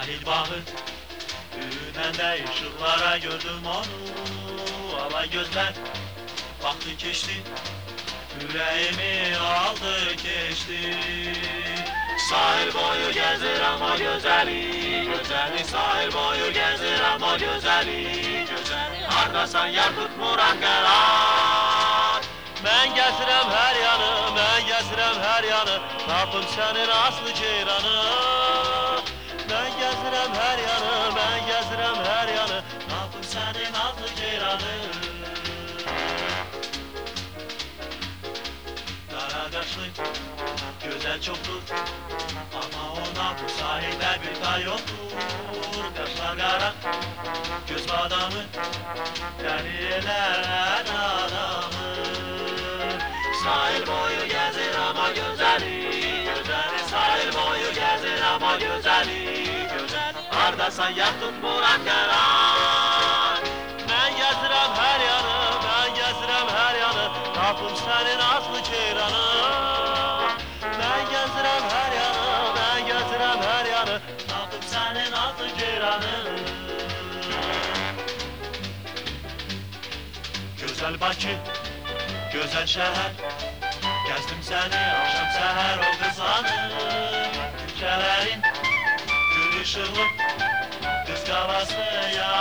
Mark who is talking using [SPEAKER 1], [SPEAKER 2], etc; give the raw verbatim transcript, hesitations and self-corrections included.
[SPEAKER 1] Sahil bahır Ürünende ışıklara gördüm onu. Alay gözler baktı geçti, yüreğimi aldı geçti. Sahil boyu gezir ama güzeli, güzeli. Sahil boyu gezir ama güzeli, güzeli. Hardasan yakut Murat Gerat. Ben gezirem her yanı, ben gezirem her yanı. Tapım senin aslı ceyranı. Ben gezirem her yanı, ben gezirem her yanı. Tapım senin aslı ceyranı. Kara kaşlı, güzel çoktur. Ama ona bu sahilde bir tay yoktur. Kaşlar kara, göz badamı, deliler adamı. Sahil boyu gezir ama güzeli, güzeli. Sahil boyu gezir ama güzeli, güzeli. Hardasan yaktın Murat Gerat. Ben gezirem her yanı, ben gezirem her yanı. Tapım senin aslı ceyranı. Ben gezirem her yanı, ben gezirem her yanı. Tapım senin aslı ceyranı. Güzel Bakı, güzel şehir. Gezdim seni akşam seher o kızanı. Ülkelerin gül ışıklı kız kafası ya.